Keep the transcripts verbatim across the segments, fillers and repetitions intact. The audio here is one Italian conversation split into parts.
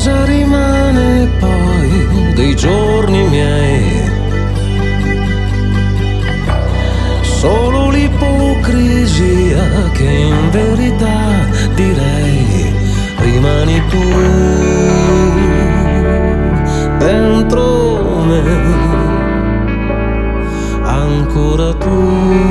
cosa rimane poi dei giorni miei? Solo l'ipocrisia che in verità direi rimani tu dentro me, ancora tu,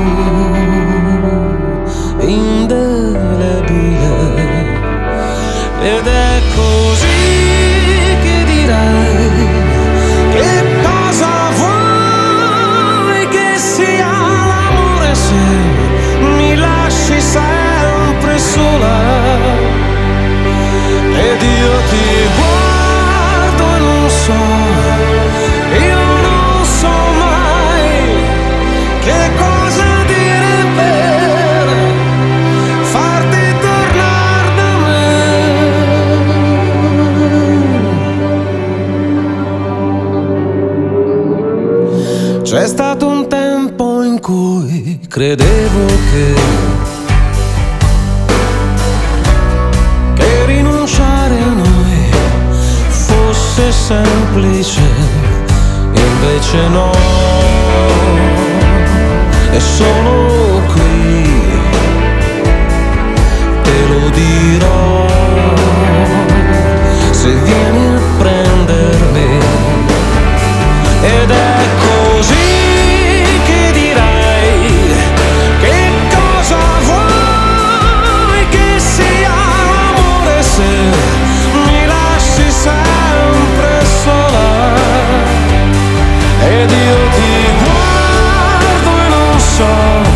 indelebile. Ed è così che direi, che cosa vuoi che sia l'amore se mi lasci sempre sola? Ed io ti guardo e non so, io non so mai che cosa dire per farti tornare da me. C'è stato un tempo in cui credevo che che rinunciare a noi fosse semplice, invece no, e sono qui, te lo dirò, se vieni a prendermi. Ed è così che direi, che cosa vuoi che sia l'amore se mi lasci sempre sola? Ed io ti guardo e non so